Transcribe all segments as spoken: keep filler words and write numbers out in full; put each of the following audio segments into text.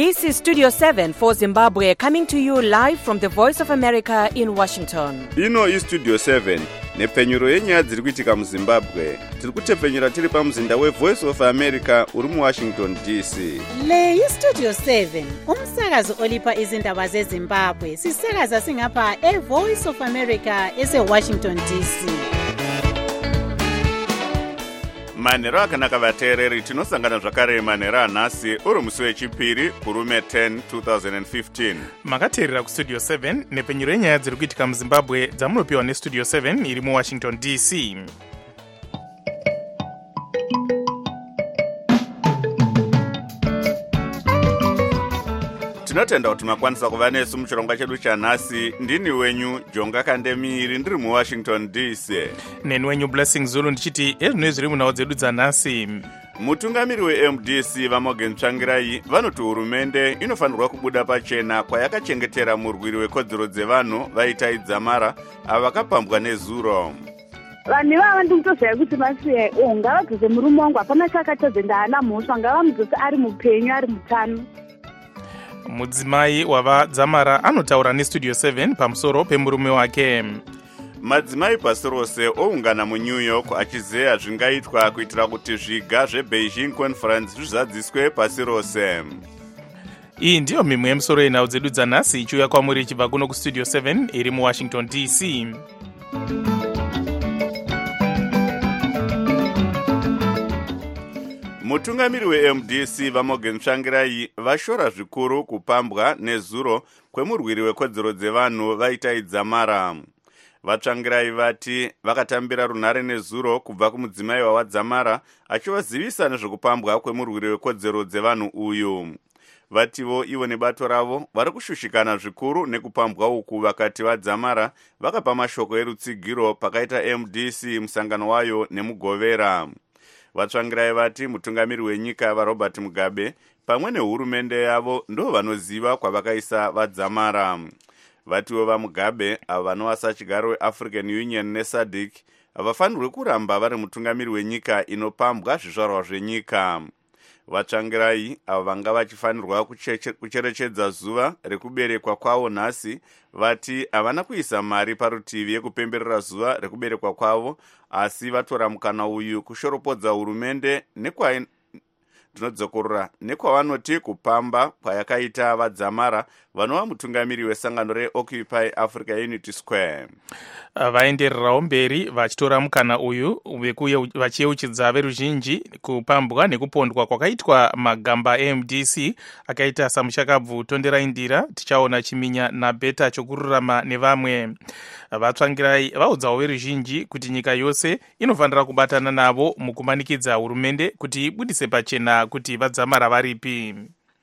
This is Studio seven for Zimbabwe, coming to you live from the Voice of America in Washington. Ino is Studio seven, nepfenyuro yenyaya dziri kuitika muZimbabwe. Tiri kutepfenyura tiri pamuzinda weVoice of America uri muWashington D C. Le yi Studio seven, umsakazo olipa izindaba zeZimbabwe. Sisakaza singapha eVoice of America eseWashington D C. Manhero akanaka vateereri, tinosangana zvakare manhero anhasi uri musi wechipiri kurume ten twenty fifteen. Makateerera kustudio seven nepfenyuro yenyaya dziri kuitika muZimbabwe dzamunopiwa nestudio seven iri muWashington D C. Tinotenda kuti makwanisa kuva nesu muchirongwa chedu chanhasi. Ndini wenyu Jonga Kandemiri ndiri muWashington D C. Neni wenyu Blessing Zulu ndichiti ezvino zviri munhau dzedu dzanhasi. Mutungamiri weM D C vaMorgan Tsvangirai vanoti hurumende inofanirwa kubuda pachena kwayakachengetera murwiri wekodzero dzevanhu vaita Idzamara ava vakapambwa nezuro. Vanhu vava ndikutoziva kuti masiye o ngavadzose murume wangu hapana chakatodze ndaana mhosva ngavamudzose ari mupenyu ari mutano. Mudzimai wava Dzamara anotaura nestudio seven pamusoro pemurume wake. Madzimai pasi rose oungana muNew York achizeya zvingaitwa kuitira kuti zviga zveBeijing Conference zvizadziswe pasi rose. Iyi ndiyo mimwe yemusoro yenhau dzedu dzanhasi ichiuya kwamuri ichibva kuno kustudio seven iri muWashington D C. Mutungamiri weM D C vaMorgan Tsvangirai vashora zvikuru kupambwa nezuro kwemurwiri wekodzero dzevanhu vaita Idzamara. Vatsvangirai vati vakatambira runhare nezuro kubva kumudzimai waWadzamara achivazivisa nezvekupambwa kwemurwiri wekodzero dzevanhu uyu. Vativo ivo nebato ravo vari kushushikana zvikuru nekupambwa uku, vakati vaDzamara vakapa mashoko erutsigiro pakaita M D C musangano wayo nemugovera. Vatsvangirai vati mutungamiri wenyika vaRobert Mugabe pamwe nehurumende yavo ndo vanoziva kwavakaisa vaDzamara. Vatiwo vaMugabe avo vanovasa chigaro weAfrican Union neSADC havafanirwe kuramba vari mutungamiri wenyika inopambwa zvizvarwa zvenyika. Vatsvangirai avo vanga vachifanirwa kucherechedza zuva rekuberekwa kwavo nhasi vati havana kuisa mari parutivi yekupemberera zuva rekuberekwa kwavo, asi vatora mukana uyu kushoropodza hurumende nekwa ndinodzokorora nekwavanoti kupamba kwayakaita vaDzamara vanova mutungamiri wesangano reOccupy Africa Unity Square. Vaendererawo mberi vachitora mukana uyu vachiyeuchidza veruzhinji kupambwa nekupondwa kwakaitwa magamba eM D C akaita samuchakabvu Tonderai Ndira, tichaona Chiminya naBeta chokururama nevamwe. Vatsvangirai vaudzawo veruzhinji kuti nyika yose inofanira kubatana navo mukumanikidza hurumende kuti ibudise pachena kuti vaDzamara varipi.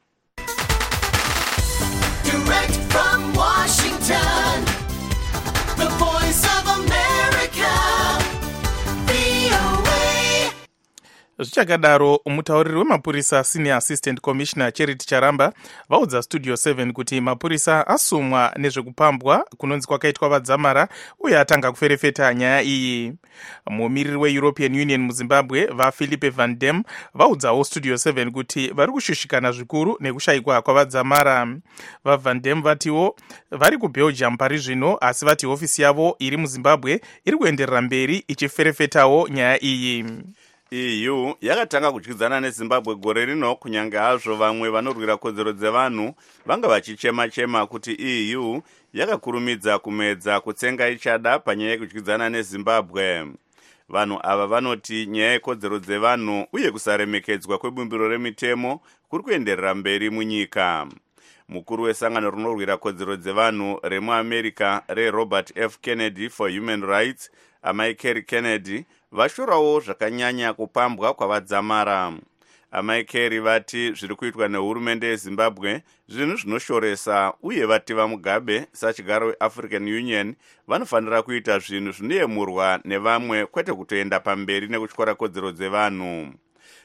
Direct from Washington, the Voice of America, V O A. Zvichakadaro, mutauriri wemapurisa Senior Assistant Commissioner Charity Charamba vaudza Studio seven kuti mapurisa asumwa nezvekupambwa kunonzi kwakaitwa vaDzamara uye atanga kuferefeta nyaya iyi. Mumiriri weEuropean Union muZimbabwe vaPhilippe Van Dam vaudzawo Studio seven kuti vari kushushikana zvikuru nekushayikwa kwavaDzamara. VaVan Dam vatiwo vari kuBelgium pari zvino, asi vati hofisi yavo iri muZimbabwe iri kuenderera mberi ichiferefetawo nyaya iyi. E U yakatanga kudyidzana neZimbabwe gore rino, kunyange hazvo vamwe vanorwira kodzero dzevanhu vanga vachichema-chema kuti E U yakakurumidza kumedza kutsenga ichada panyaya yekudyidzana neZimbabwe. Vanhu ava vanoti nyaya yekodzero dzevanhu uye kusaremekedzwa kwebumbiro remitemo kuri kuenderera mberi munyika. Mukuru wesangano rinorwira kodzero dzevanhu remuAmerica reRobert F Kennedy for Human Rights, amai Kerry Kennedy, vashorawo zvakanyanya kupambwa kwavaDzamara. Amai Kerry vati zviri kuitwa nehurumende yeZimbabwe zvinhu zvinoshoresa, uye vati vaMugabe sachigaro weAfrican Union vanofanira kuita zvinhu zvinoyemurwa nevamwe kwete kutoenda pamberi nekutyora kodzero dzevanhu.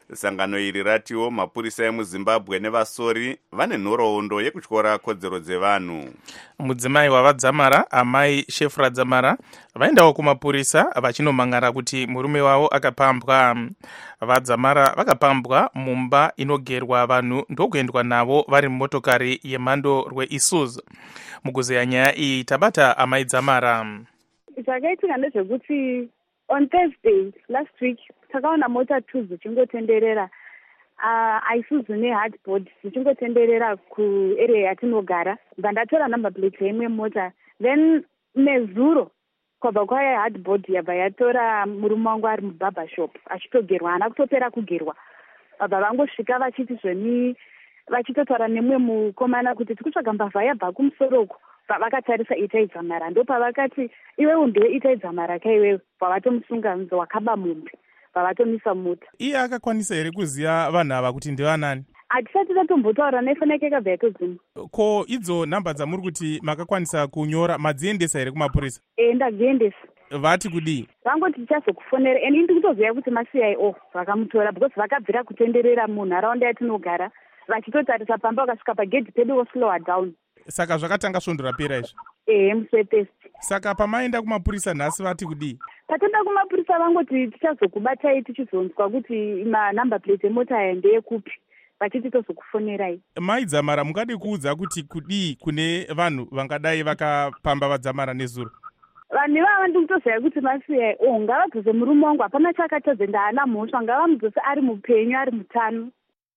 sangano iri ratiwo mapurisa emuzimbabwe nevasori vane nhoroondo yekutyora kodzero dzevanhu. mudzimai wavadzamara amai shefra dzamara vaendawo kumapurisa vachinomangara kuti murume wavo akapambwa. vadzamara vakapambwa mumba inogerwa vanhu ndokuendwa navo vari mumotokari yemhando rweisuzu. mukuzeya nyaya iyi tabata amai dzamara. zvakaitika ndezvekuti on Thursday last week takaona mota two dzichingotenderera uh, Isuzu nehardboard dzichingotenderera kuarea yatinogara. ndandatora number plate yeimwe mota, then nezuro kwabva kwaya hardboard yabva yatora murume wangu ari mubaba shop achitogerwa, haana kutopera kugerwa. vabva vangosvika vachiti zveni vachitotaura nemwe mukomana kuti tikutsvaga mbavha yabva kumusoroko. pavakatarisa Itai Dzamara ndo pavakati iwewe ndiwe Itai Dzamara ka iwewe, pavatomusunga nzo wakaba mumbi pavatomisa mota. iye akakwanisa here kuziva vanhu ava kuti ndevanani? hatisati tatombotaura naifanake kabva yatodzima. ko idzo nhamba dzamuri kuti makakwanisa kunyora madziendesa here kumapurisa? e ndadziendesa. vati kudii? vangoti tichazokufonera, and ini ndikutoziva kuti ma C I O vakamutora because vakabvira kutenderera munharaunda yatinogara vachitotarisa pamba vakasvika pagedhi pedu voslowa down. saka zvakatanga svondo rapera izvi? ehe muswetesti. saka pamaenda kumapurisa nhasi vati kudii? patoenda kumapurisa vangoti tichazokubatai tichizonzwa kuti manumber plate emota aya ndeyekupi, vachiti tozokufonerai. mai Dzamara mungade kuudza kuti kudii kune vanhu vangadai vakapamba vadzamara nezuro? vanhu ivava ndikutoziva kuti ma C I O ngavadzose murume wangu, hapana chakatadze ndaana mhosva, ngavamudzose ari mupenyu ari mutano.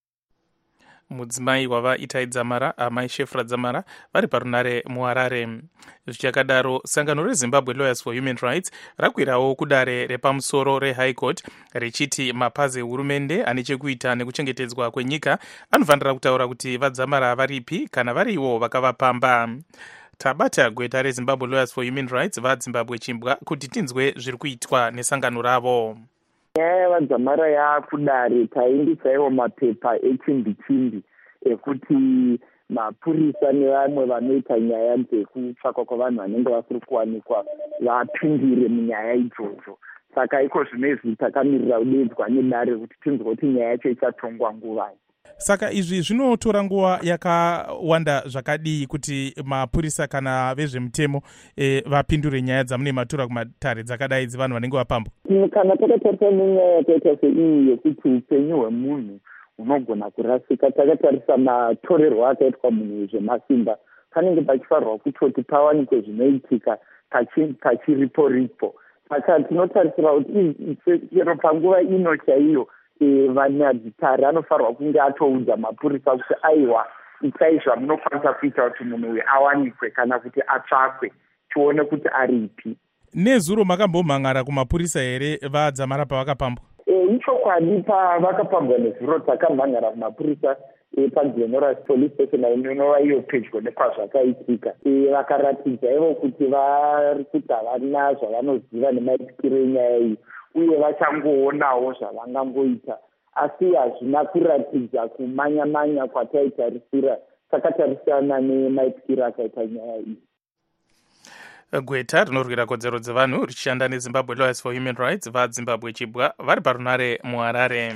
mudzimai wava Itai Dzamara amai Shefra Dzamara vari parunare muharare. zvichakadaro sangano rezimbabwe lawyers for human rights rakwirawo kudare repamusoro rehigh court richiti mapazi ehurumende ane chekuita nekuchengetedzwa kwenyika anofanira kutaura kuti vadzamara varipi kana variwo vakavapamba. tabata gweta rezimbabwe lawyers for human rights vazimbabwe chimbwa kuti tinzwe zviri kuitwa nesangano ravo. nyaya yavadzamara yaakudare taindisaiwo mapepa echimbi chimbi ekuti mapurisa nevamwe vanoita nyaya dzekutsvakwa kwavanhu vanenge vasiri kuwanikwa vapindire munyaya idzodzo. saka iko zvinezvi takamirira kudedzwa nedare kuti tinzwe kuti nyaya yacho ichatongwa nguvai. saka izvi zvinotora nguva yakawanda zvakadii kuti mapurisa kana vezvemutemo e, vapindure nyaya dzamune matura kumatare dzakadai dzevanhu vanenge vapambwa? kana takatarisa nenyaya yakaita seiyi yekuti upenyu hwemunhu hunogona kurasika, takatarisa matorerwo akaitwa munhu zvemasimba, panenge pachifanirwa kutoti pawanikwe zvinoitika pachiripo ripo. saka tinotarisira kuti chero panguva ino chaiyo vanadzitare anofanirwa kunge atoudza mapurisa kuti aiwa itai zvamunokwanisa kuita kuti munhu uyu awanikwe kana kuti atsvakwe tione kuti aripi. nezuro makambomhangara kumapurisa here vadzamara pavakapambwa? ichokwadi pavakapambwa nezuro takamhangara kumapurisa pageneral police station inova iyo pedyo nekwazvakaitika. vakaratidza ivo kuti vari kuti havana zvavanoziva nemaitikiro enyaya iyi uye vachangoonawo zvavangangoita, asi hazvina kuratidza kumanya-manya kwataitarisira takatarisana nemaitikiro akaita nyaya iyi. gweta rinorwira kodzero dzevanhu richishanda nezimbabwe lawyers for human rights vazimbabwe chibwa vari parunare muharare.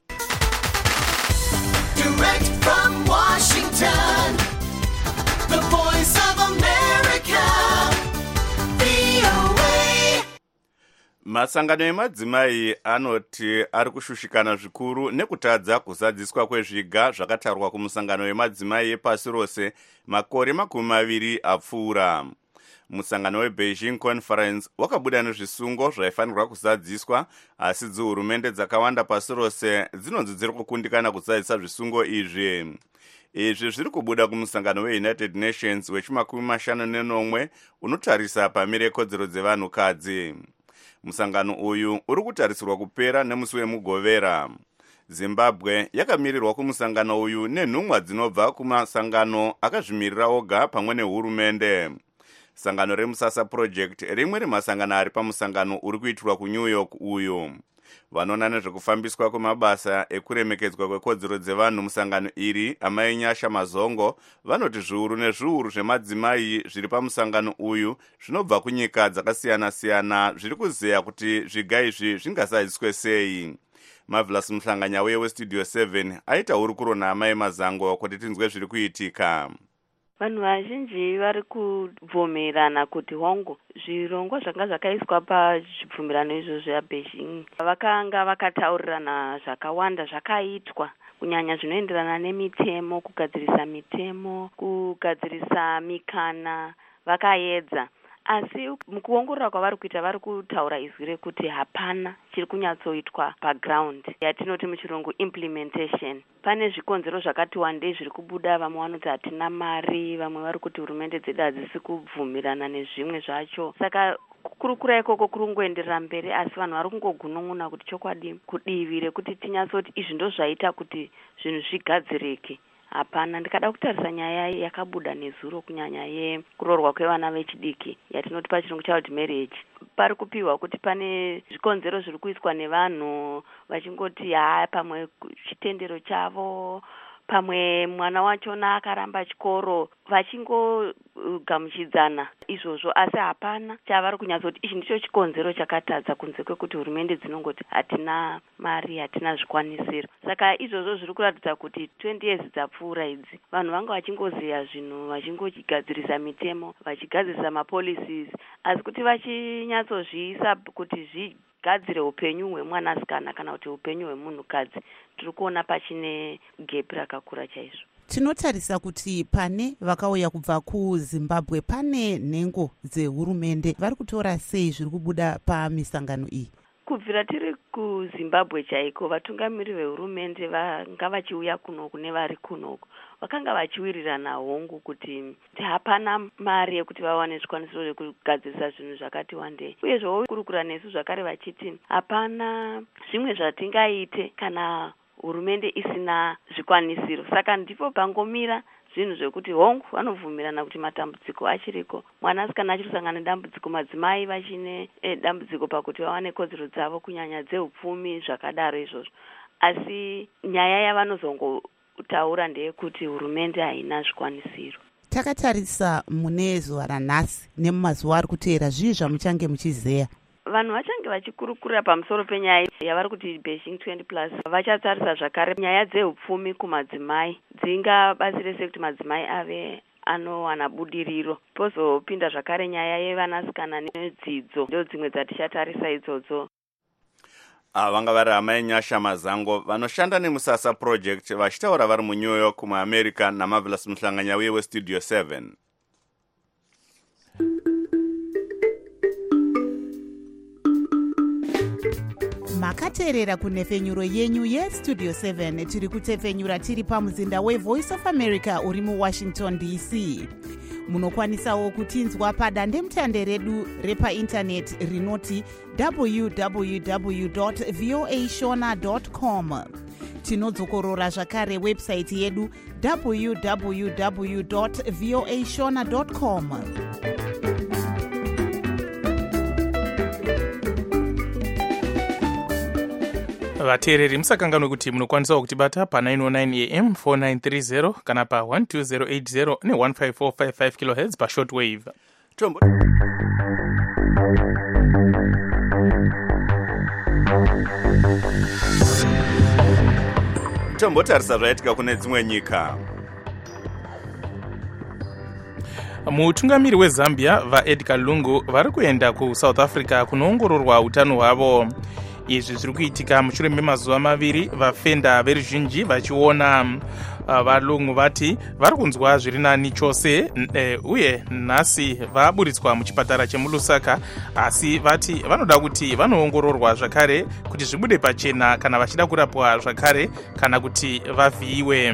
Direct from Washington, the voice of America, V O A. masangano emadzimai anoti ari kushushikana zvikuru nekutadza kuzadziswa kwezviga zvakatarwa kumusangano emadzimai epasi rose makore makumi maviri apfuura. musangano weBeijing Conference wakabuda nezvisungo zvaifanirwa kuzadziswa, asi dzihurumende dzakawanda pasi rose dzinonzi dziri kukundikana kuzadzisa zvisungo izvi. izvi zviri kubuda kumusangano weUnited Nations wechimakumi mashanu nenomwe unotarisa pamire kodzero dzevanhukadzi. musangano uyu uri kutarisirwa kupera nemusi wemugovera. zimbabwe yakamirirwa kumusangano uyu nenhumwa dzinobva kumasangano akazvimirira oga pamwe nehurumende. sangano remusasa project rimwe remasangano ari pamusangano uri kuitirwa kuNew York uyu. vanoona nezvekufambiswa kwemabasa ekuremekedzwa kwekodzero dzevanhu musangano iri amai Nyasha Mazongo vanoti zviuru nezviuru zvemadzimai zviri pamusangano uyu zvinobva kunyika dzakasiyana-siyana zviri kuzeya kuti zviga izvi zvingasadziswe sei. Marvelous Mhlanganya westudio seven aita hurukuro naamai Mazango kuti tinzwe zviri kuitika. Vanhu vazhinji vari kubvumirana kuti hongu zvirongwa zvanga zvakaiswa pazvibvumirano izvo zvaBeijing vakanga vakataurirana zvakawanda zvakaitwa, kunyanya zvinoenderana nemitemo, kugadzirisa mitemo, kugadzirisa mikana, vakaedza. Asi mukuongorora kwavari kuita vari kutaura izwi rekuti hapana chiri kunyatsoitwa paground yatinoti muchirungu implementation. Pane zvikonzero zvakati wandei zviri kubuda, vamwe vanoti hatina mari, vamwe vari kuti hurumende dzedu hadzisi kubvumirana nezvimwe zvacho. Saka kurukura ikoko kuri kungoenderera mberi, asi vanhu vari kungogunun'una kuti chokwadi kudivi rekuti tinyatsoti izvi ndo zvaita kuti zvinhu zvigadzirike. Hapana. Ndikada kutarisa nyaya yakabuda nezuro, kunyanya yekuroorwa kwevana vechidiki yatinoti pachirungu child marriage. Pari kupiwa kuti pane zvikonzero zviri kuiswa nevanhu vachingoti haa pamwe chitendero chavo, pamwe mwana wachona akaramba chikoro, vachingogamuchidzana izvozvo. Asi hapana chavari kunyatsoti ichi ndicho chikonzero chakatadza kunze kwekuti hurumende dzinongoti hatina mari, hatina zvikwanisiro. Saka izvozvo zviri kuratidza kuti twenty years dzapfuura idzi vanhu vanga vachingoziya zvinhu, vachingogadzirisa mitemo, vachigadzirisa mapolicies, asi kuti vachinyatsozviisa kuti zvigadzire upenyu hwemwanasikana kana kuti upenyu hwemunhukadzi, tiri kuona pachine gap rakakura chaizvo. Tinotarisa kuti pane vakauya kubva kuZimbabwe, pane nhengo dzehurumende, vari kutora sei zviri kubuda pamisangano iyi? Kubvira tiri kuZimbabwe chaiko, vatungamiri vehurumende vanga vachiuya kunoku nevari kunoku vakanga vachiwirirana hongu kuti hapana mari yekuti vawane zvikwanisiro zvekugadzirisa zvinhu zvakati wandei. Uyezve kurukura nesu zvakare vachiti hapana zvimwe zvatingaite kana hurumende isina zvikwanisiro. Saka ndipo pangomira zvinhu zvekuti hongu vanobvumirana kuti matambudziko achiriko, mwanasikana achirisangana nedambudziko, madzimai vachine eh, dambudziko pakuti vawane kodzero dzavo kunyanya dzeupfumi, zvakadaro izvozvo. Asi nyaya yavanozongotaura ndeyekuti hurumende haina zvikwanisiro. Takatarisa mune zuva ranhasi nemumazuva ari kuteera, zvii zvamuchange muchizeya? Vanhu vachange vachikurukura pamusoro penyaya yavari kuti Beijing twenty plus. Vachatarisa zvakare nyaya dzeupfumi kumadzimai, dzingabatsire sekuti madzimai ave anowana budiriro. Pozopinda zvakare nyaya yevanasikana nedzidzo, ndo dzimwe dzatichatarisa idzodzo. Vanga vari amai Nyasha Mazango vanoshanda neMusasa Project vachitaura vari muNew York muAmerica naMarvelous Mhlanganya westudio seven. Makateerera kunhefenyuro yenyu yestudio seven. Tiri kutefenyura tiri pamuzinda weVoice of America uri muWashington D C. Munokwanisawo kutinzwa padandemutande redu repaindaneti rinoti w w w dot voa shona dot com. Tinodzokorora zvakare website yedu w w w dot voa shona dot com. Vateereri musakanganwe kuti munokwanisawo kutibata pa nine oh nine a m four nine three zero kana pa one two zero eight zero ne one five four five five kilohertz pa shortwave. Tombo Tombotarisa zvaitika kune dzimwe nyika. Mutungamiri weZambia vaEdgar Lungu vari kuenda kuSouth Africa kunoongororwa utano hwavo. Izvi zviri kuitika mushure memazuva maviri vafenda veruzhinji vachiona uh, valungu vati vari kunzwa zviri nani chose, e, uye nhasi vaburitswa muchipatara chemuLusaka, asi vati vanoda kuti vanoongororwa zvakare kuti zvibude pachena kana vachida kurapwa zvakare kana kuti vavhiiwe.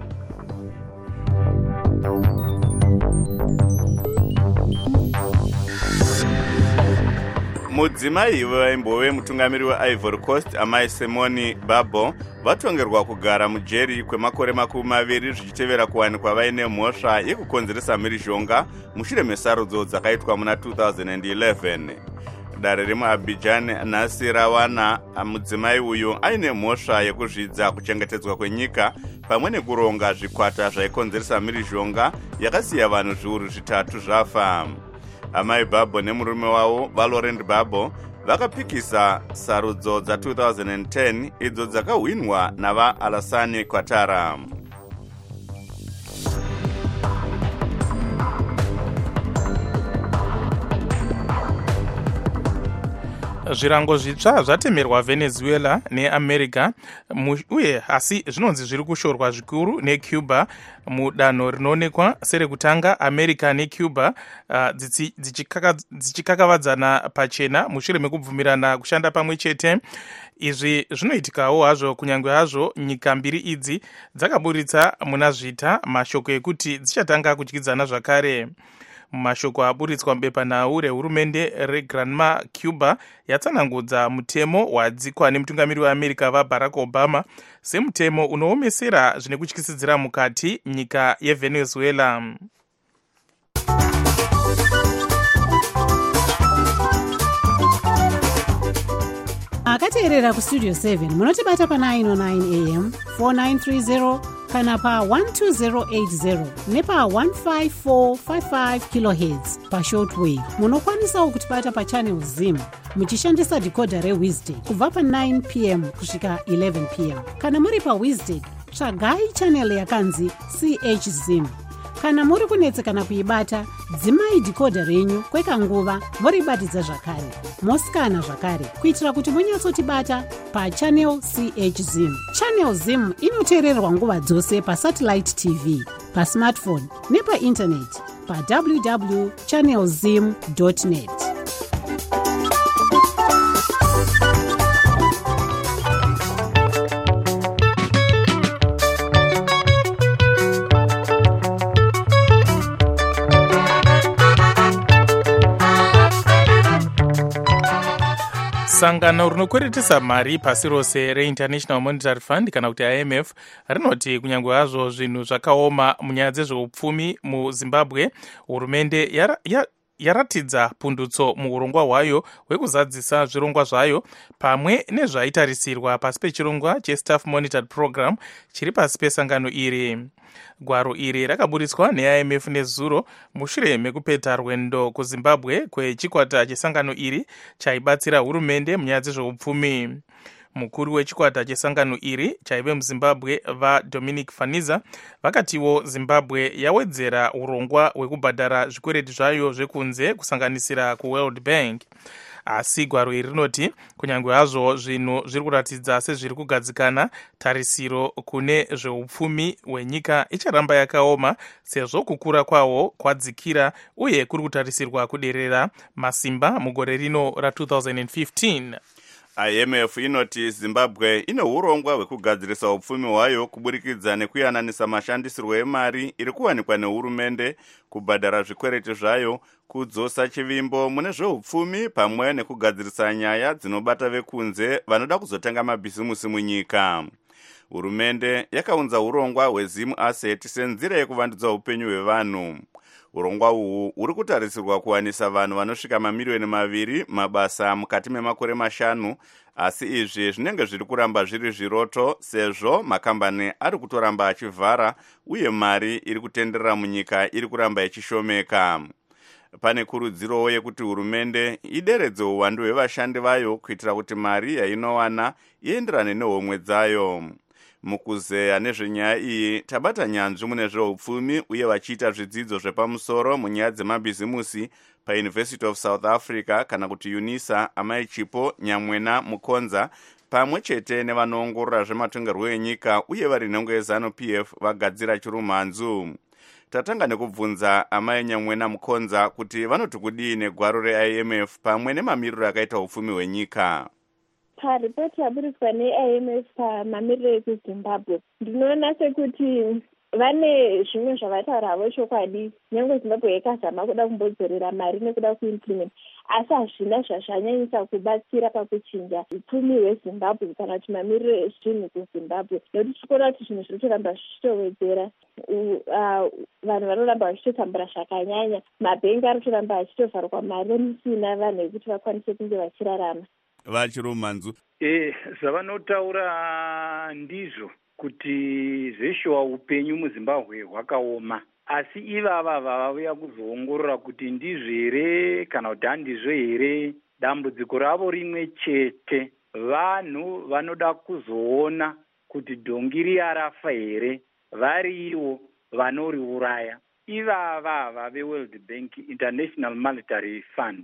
Mudzimai vaimbove mutungamiri weIvory Coast amai Simone Babo vatongerwa kugara mujeri kwemakore makumi maviri zvichitevera kuwanikwa vaine mhosva yekukonzeresa mhirizhonga mushure mesarudzo dzakaitwa muna two thousand eleven. Dare remuAbidjan nhasi rawana mudzimai uyu aine mhosva yekuzvidza kuchengetedzwa kwenyika pamwe nekuronga zvikwata zvaikonzeresa mhirizhonga yakasiya vanhu zviuru zvitatu zvafa. Amai Babo nemurume wavo Valorant Babo vakapikisa sarudzo dza two thousand ten idzo dzakahwinwa navaAlassane Ouattara. zvirango zvitsva zvatemerwa Venezuela neAmerica uye asi zvinonzi zviri kushorwa zvikuru neCuba mudanho rinoonekwa serekutanga America neCuba uh, dzichikakavadzana pachena mushure mekubvumirana kushanda pamwe chete. Izvi zvinoitikawo hazvo kunyange hazvo nyika mbiri idzi dzakaburitsa muna zvita mashoko ekuti dzichatanga kudyidzana zvakare. Mumashoko aburitswa mubepanhau rehurumende reGranma, Cuba yatsanangudza mutemo wadzikwa nemutungamiri weAmerica vaBarack Obama semutemo unoomesera zvine kutyisidzira mukati nyika yeVenezuela. akateerera kustudio seven munotibata pa nine oh nine a m four nine three zero kana pa one two zero eight zero nepa one five four five five kilohertz pashortwave. Munokwanisawo kutibata pa channel Zim muchishandisa decoder reWizard kubva pa nine p m kusvika eleven p m. Kana muri pa Wizard tsvagai channel yakanzi C H Zim. Kana muri kunetsekana kuibata, dzimai decoder renyu kwekanguva moribatidza zvakare. Mosikana zvakare kuitira kuti munyatsotibata pa channel C H Zim. Channel Zim inoteererwa nguva dzose pa satellite T V, pa smartphone nepa internet pa w w w dot channel zim dot net. Sangano rinokweretesa mari pasi rose reInternational Monetary Fund kana kuti I M F rinoti kunyange hazvo zvinhu zvakaoma munyaya dzezveupfumi muZimbabwe, hurumende yara, ya, yaratidza pundutso muurongwa hwayo hwekuzadzisa zvirongwa zvayo pamwe nezvaitarisirwa pasi pechirongwa cheStaff Monitored Program chiri pasi pesangano iri. Gwaro iri rakaburitswa neI M F nezuro mushure mekupeta rwendo kuZimbabwe kwechikwata chesangano iri chaibatsira hurumende munyaya dzezveupfumi. Mukuru wechikwata chesangano iri chaive muZimbabwe vaDominic Faniza vakatiwo Zimbabwe yawedzera urongwa hwekubhadhara zvikwereti zvayo zvekunze kusanganisira kuWorld Bank. Asi gwaro iri rinoti kunyange hazvo zvinhu zviri kuratidza sezviri kugadzikana, tarisiro kune zveupfumi hwenyika icharamba yakaoma sezvo kukura kwawo kwadzikira uye kuri kutarisirwa kuderera masimba mugore rino ra two thousand fifteen. I M F inoti Zimbabwe ine urongwa hwekugadzirisa upfumi hwayo kuburikidza nekuyananisa mashandisirwo emari iri kuwanikwa nehurumende, kubhadhara zvikwereti zvayo, kudzosa chivimbo mune zveupfumi pamwe nekugadzirisa nyaya dzinobata vekunze vanoda kuzotanga mabhizimusi munyika. Hurumende yakaunza urongwa hweZim Asset senzira yekuvandudza upenyu hwevanhu. Urongwa uhu uri kutarisirwa kuwanisa vanhu vanosvika mamiliyoni maviri mabasa mukati memakore mashanu, asi izvi zvinenge zviri kuramba zviri zviroto sezvo makambani ari kutoramba achivhara uye mari iri kutenderera munyika iri kuramba ichishomeka. Pane kurudzirowo yekuti hurumende ideredze uwandu hwevashandi vayo kuitira kuti mari yainowana ienderane nehomwe dzayo. Mukuzeya nezvenyaya iyi tabata nyanzvi mune zveupfumi uye vachiita zvidzidzo zvepamusoro munyaya dzemabhizimusi paUniversity of South Africa kana kuti UNISA Amai Chipo Nyamwena Mukonza pamwe chete nevanoongorora zvematongerwo enyika uye vari nhengo yeZanu P F vagadzira chirumanzu. Tatanga nekubvunza Amai Nyamwena Mukonza kuti vanoti kudii negwaro reI M F pamwe nemamiriro akaita upfumi hwenyika. Paripoti yaburitswa neI M F pamamiriro ekuZimbabwe ndinoona sekuti vane zvimwe zvavataura havo chokwadi, nyange Zimbabwe yakazama kuda kumbodzorera mari nekuda kuimplement, asi hazvina zvazvanyanyisa kubatsira pakuchinja upfumi hweZimbabwe kana kuti mamiriro ezvinhu kuZimbabwe, nekuti tikuona kuti zvinhu zviri kuramba zvichitowedzera. Vanhu vanoramba vachitotambura zvakanyanya, mabhengi ari kuramba achitovharwa mari musina vanhu vekuti vakwanise kunge vachirarama. Vachirumanzu eh zvavanotaura ndizvo kuti zveshuwa upenyu muZimbabwe hwakaoma, asi ivava vauya kuzoongorora kuti ndizvo here kana kuti handizvo here. dambudziko ravo rimwe chete. Vanhu vanoda kuzoona kuti dhongi riya rafa here, varivo vanoriuraya. Ivava veWorld Bank International Monetary Fund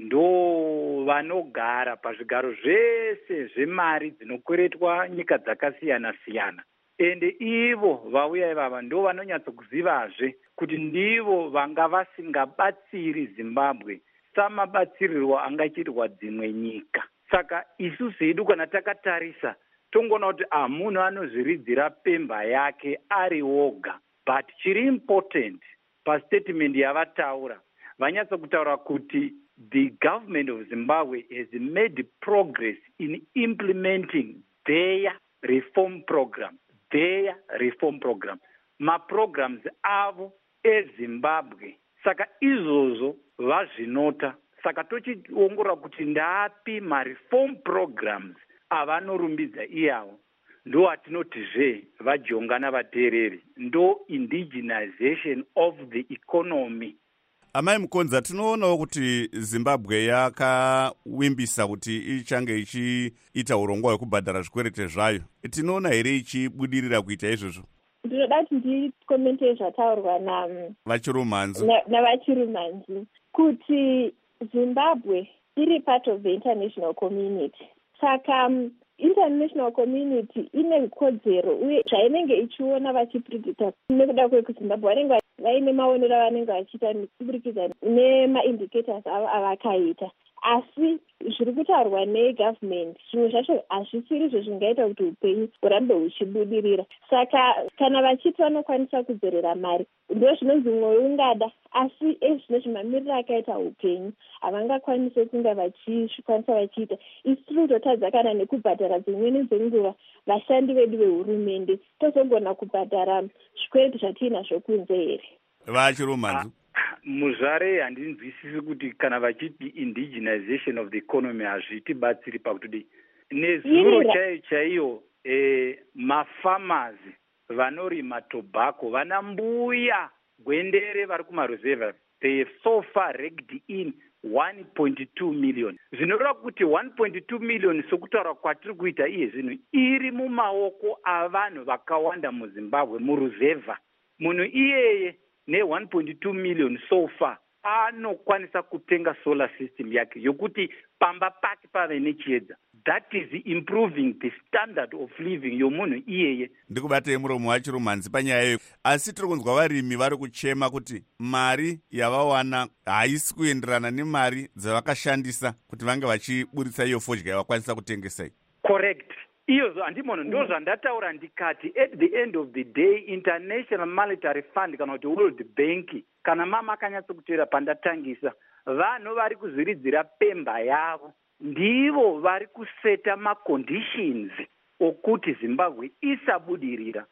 ndo vanogara pazvigaro zvese zvemari dzinokweretwa nyika dzakasiyana siyana. Ende ivo vauya ivava ndo vanonyatsokuzivazve kuti ndivo vanga vasingabatsiri Zimbabwe samabatsirirwo angachiitwa dzimwe nyika. Saka isusu hedu kana takatarisa tongoona kuti ah, munhu anozviridzira pemba yake ari woga. But chiri important pastatement yavataura, vanyatsokutaura kuti the government of Zimbabwe has made progress in implementing their reform program. Their reform program. Ma programs avo eZimbabwe. Saka izvozvo vazvinota. Saka tochiongora kuti ndapi ma reform programs avanorumbidza iyavo. Ndo atinotizve vajongana vateereri. Ndo indigenization of the economy. Amai Mukonza, tinoonawo kuti Zimbabwe yakawimbisa kuti ichange ichiita urongwa hwekubhadhara zvikwerete zvayo. Tinoona here ichibudirira kuita izvozvo? Ndinoda kuti ndikomente zvataurwa na vachirumanzu navachirumanzu kuti Zimbabwe iri part of the international community. Saka um, international community ine kodzero uye zvainenge ichiona vachipredicta nekuda kwekuzimbabwe vanenge vaine maonero avanenge vachiita kuburikidza nemaindicators avo avakaita. Asi zviri kutaurwa negovernment zvimwe zvacho hazvisiri izvo zvingaita kuti upenyu hurambe huchibudirira. Saka kana vachiti vanokwanisa kudzorera mari ndo zvinonzi mwoyo ungada, asi ezvino zvimamiriro akaita upenyu havangakwanise kunge vachikwanisa vachiita. Isi tiri kutotadza kana nekubhadhara dzimweni dzenguva vashandi vedu vehurumende tozogona kubhadhara zvikwereti zvatiinazvo kunze here. Vachirumanzu muzvare handinzwisisi kuti kana vachiti indigenization of the economy hazvitibatsiri pakuti nezuro chaiyo chaiyo eh, mafarmers vanorima tobacco vana mbuya gwendere vari kumaruzeva they have so far raked in one point two million. Zvinoreva kuti one point two million sokutaura kwatiri kuita iye zvino iri mumaoko avanhu vakawanda muZimbabwe muruzeva. Munhu iyeye ne one point two million so far anokwanisa kutenga solar system yake yokuti pamba pake pave nechiedza. That is improving the standard of living yomunhu iyeye. Ndikubatei muromo wachirumanzi panyaya iyo. Asi tiri kunzwa varimi vari kuchema kuti mari yavawana haisi kuenderana nemari dzavakashandisa kuti vange vachiburitsa iyo fodya yavakwanisa kutengesai. Correct. Iyo handimono ndo zvandataura ndikati at the end of the day International Monetary Fund kana kuti World Bank kana mama akanyatsokuteera pandatangisa vanhu vari kuzviridzira pemba yavo ndivo vari kuseta maconditions okuti Zimbabwe isabudirira.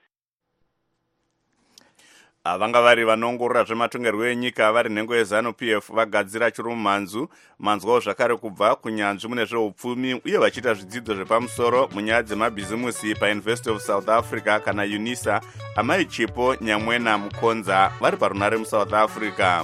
Vanga vari vanongorora zvematongerwo enyika vari nhengo yeZanu-P F vagadzira chirumanzu manzwawo zvakare kubva kunyanzvi mune zveupfumi uye vachiita zvidzidzo zvepamusoro munyaya dzemabhizimusi paUniversity of South Africa kana UNISA. Amai Chipo Nyamwena Mukonza vari parunare muSouth Africa.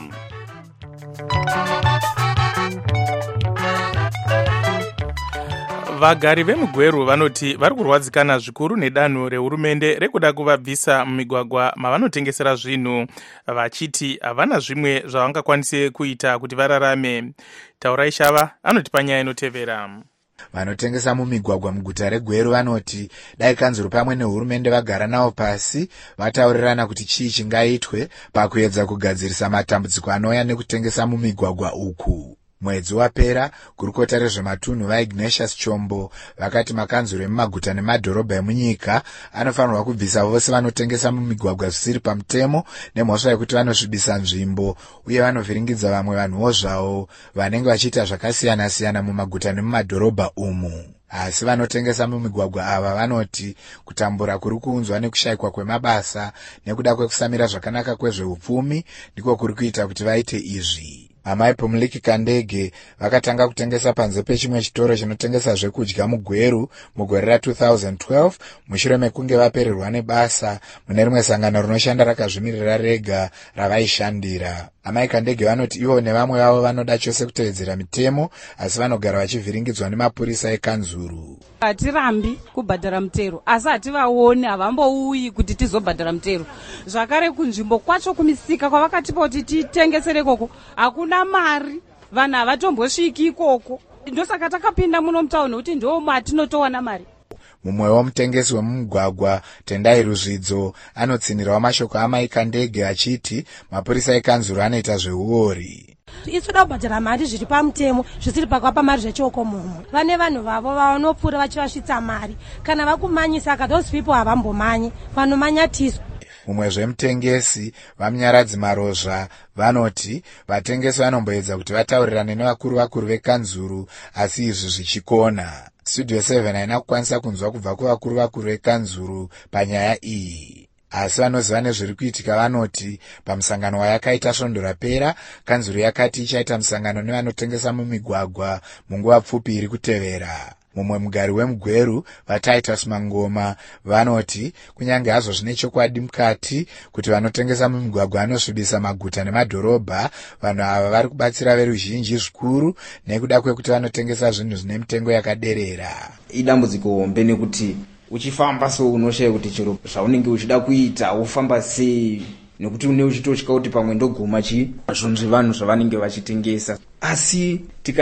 Vagari vemugweru vanoti vari kurwadzikana zvikuru nedanho rehurumende rekuda kuvabvisa mumigwagwa mavanotengesera zvinhu, vachiti havana zvimwe zvavangakwanise kuita kuti vararame. Taurai Shava anoti panyaya inotevera. Vanotengesa mumigwagwa muguta reGweru vanoti dai kanzuro pamwe nehurumende vagara navo pasi vataurirana kuti chii chingaitwe pakuedza kugadzirisa matambudziko anouya nekutengesa mumigwagwa uku. Mwedzi wapera, gurukota rezvematunhu vaIgnatius Chombo vakati makanzuro emumaguta nemadhorobha emunyika anofanirwa kubvisa vose vanotengesa mumigwagwa zvisiri pamutemo nemhosva yekuti vanosvibisa nzvimbo uye vanovhiringidza vamwe vanhuwo zvavo vanenge vachiita zvakasiyana siyana mumaguta nemumadhorobha umu. Asi vanotengesa mumigwagwa ava vanoti kutambura kuri kuunzwa nekushayikwa kwemabasa nekuda kwekusamira zvakanaka kwezveupfumi ndiko kuri kuita kuti vaite izvi. amai Pumliki Kandege vakatanga kutengesa panze pechimwe chitoro chinotengesa zvekudya mugweru mugore ra two thousand twelve mushure mekunge vapererwa nebasa mune rimwe sangano rinoshanda rakazvimirira rega ravaishandira. Amai Kandege vanoti ivo nevamwe vavo vanoda chose kutevedzera mitemo asi vanogara vachivhiringidzwa nemapurisa ekanzuru. Hatirambi kubhadhara mutero asi hativaoni, havambouyi kuti tizobhadhara mutero. Zvakare kunzvimbo kwacho kumisika kwavakatipa kuti titengesere ikoko hakuna mari, vanhu havatombosviki ikoko. Ndosaka takapinda muno mutauni kuti ndo matinotowana mari. Mumwewo mutengesi wemumugwagwa Tendai Ruzvidzo anotsinirawo mashoko amai Kandege achiti mapurisa ekanzuru anoita zveuori. Isu toda kubhadhara mari zviri pamutemo zvisiri pakwapa mari zvechoko mumwe. Vane vanhu vavo vanopfuura vachivasvitsa mari. Kana vakumanyisa ka those people havambomanyi, vanomanyatiswa. Mumwe zvemutengesi vamunyaradzi Marozva vanoti vatengesi vanomboedza kuti vataurirane nevakuru vakuru vekanzuru asi izvi zvichikona. Studio seven haina kukwanisa kunzwa kubva kuvakuru vakuru vekanzuru panyaya iyi. Asi vanoziva nezviri kuitika vanoti pamusangano wayakaita svondo rapera kanzuru yakati ichaita musangano nevanotengesa mumigwagwa munguva pfupi iri kutevera. Mumwe mugari wemugweru vaTitus Mangoma vanoti kunyange hazvo zvine chokwadi mukati kuti vanotengesa mumigwagwa vanosvibisa maguta nemadhorobha, vanhu ava vari kubatsira veruzhinji zvikuru nekuda kwekuti vanotengesa zvinhu zvine mitengo yakaderera. Idambudziko hombe nekuti uchifamba so unoshaya kuti chiro zvaunenge uchida kuita ufamba sei, nekuti une uchitotya kuti pamwe ndoguma chi zvinhu zvevanhu zvavanenge vachitengesa. Asi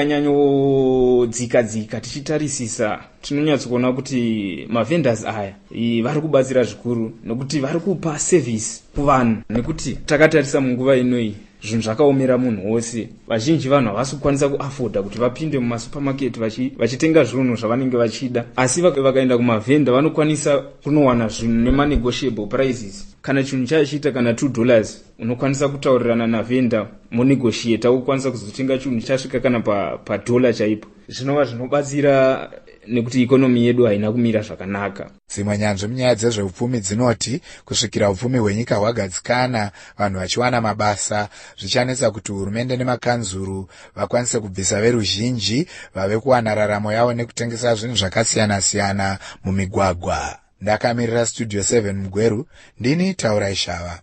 tikanyanyodzika dzika tichitarisisa tinonyatsokuona kuti mavendors aya vari kubatsira zvikuru nekuti vari kupa service kuvanhu, nekuti takatarisa munguva inoi zvinhu zvakaomera munhu wose. Vazhinji vanhu havasi kukwanisa kuafoda kuti vapinde mumasupermarket vachitenga zvinhu zvavanenge vachida, asi vakaenda kumavhenda vanokwanisa kunowana zvinhu nemanegotiable prices. Kana chinhu chachiita kana two dollars unokwanisa kutaurirana navhenda monegotiate ukwanisa kuzotenga chinhu chasvika kana pa padollar chaipo. Zvinova zvinobatsira nekuti ikonomi yedu haina kumira zvakanaka. Dzimwe nyanzvi munyaya dzezveupfumi dzinoti kusvikira upfumi hwenyika hwagadzikana vanhu vachiwana mabasa zvichanetsa kuti hurumende nemakanzuru vakwanise kubvisa veruzhinji vave kuwana raramo yavo nekutengesa zvinhu zvakasiyana-siyana mumigwagwa. Ndakamirira Studio seven mugweru, ndini Taurai Shava.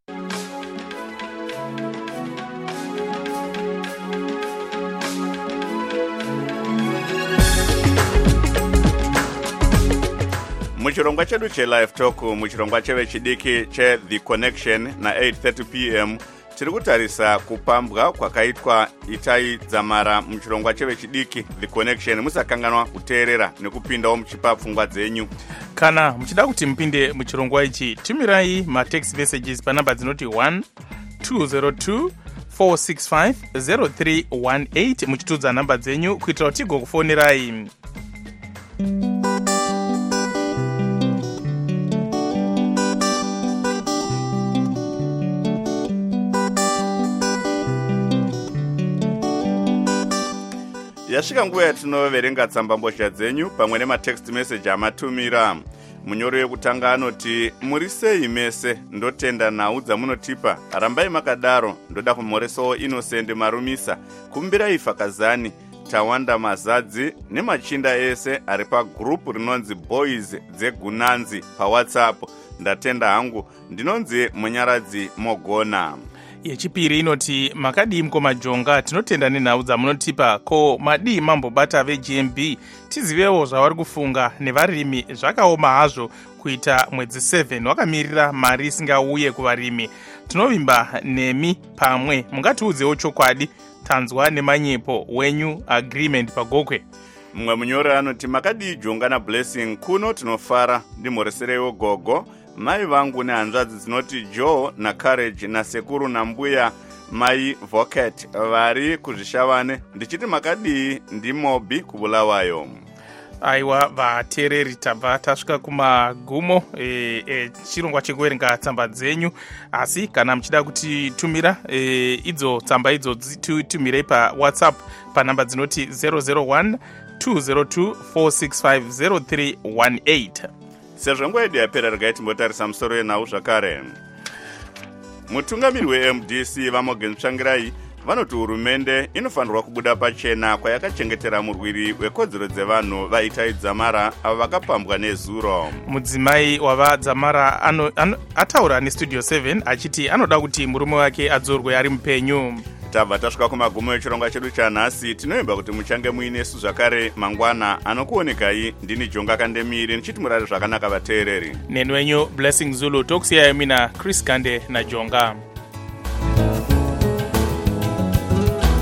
Muchirongwa chedu che live talk muchirongwa cheve chidiki che The Connection na eight thirty p m tiri kutarisa kupambwa kwakaitwa Itai Dzamara muchirongwa cheve chidiki The Connection. Musakanganwa kuteerera nekupindawo muchipa pfungwa dzenyu. Kana muchida kuti mupinde muchirongwa ichi tumirai matext messages panamba dzinoti one two zero two four six five zero three one eight muchitudza namba dzenyu kuitira kuti tigokufonerai. Yasvika nguva yatinoverenga tsambambozha dzenyu pamwe nematext message amatumira. Munyoro yekutanga anoti muri sei mese, ndotenda nhau dzamunotipa, rambai makadaro, ndoda kumhoresawo Innocent Marumisa, kumbirai Fakazani, Tawanda Mazadzi nemachinda ese ari pagrupu rinonzi Boys dzeGunanzi paWhatsApp. Ndatenda hangu, ndinonzi Munyaradzi Mogona. Yechipiri inoti makadii mkomajonga, tinotenda nenhau dzamunotipa, ko madii mambobata veG M B, tizivewo zvavari kufunga nevarimi. Zvakaoma hazvo kuita mwedzi seven wakamirira mari isingauye kuvarimi. Tinovimba nemi pamwe, mungatiudzewo chokwadi, tanzwa nemanyepo wenyu agreement pagokwe. Mumwe munyori anoti makadii jonga na Blessing, kuno tinofara, ndimhoresereiwo gogo, mai vangu nehanzvadzi dzinoti Joe na Courage na sekuru na mbuya mai Vocat vari kuzvishavane, ndichiti makadii ndimobi kubulawayo. Aiwa vateereri, tabva tasvika kumagumo e, e, chirongwa chekuverenga tsamba dzenyu. Asi kana muchida kuti tumira e, idzo tsamba idzo tumirei pa WhatsApp panamba dzinoti zero zero one two zero two four six five zero three one eight. Sezvo nguva yedu yapera, regai timbotarisa musoro yenhau zvakare. Mutungamiri we-M D C vaMorgan Tsvangirai vanoti hurumende inofanirwa kubuda pachena kwayakachengetera murwiri wekodzero dzevanhu vaitayi Dzamara avo vakapambwa nezuro. Mudzimai wava Dzamara ano, ano, ataura nestudio seven achiti anoda kuti murume wake adzorwe ari mupenyu. Tabva tasvika kumagumo echirongwa chedu chanhasi. Tinoimba kuti muchange muinesu zvakare mangwana. Anokuonekai ndini Jonga Kandemiri nichiti murare zvakanaka vateereri. Nenwenyu Blessing Zulu, tokusiyai mina Chris Kande naJonga.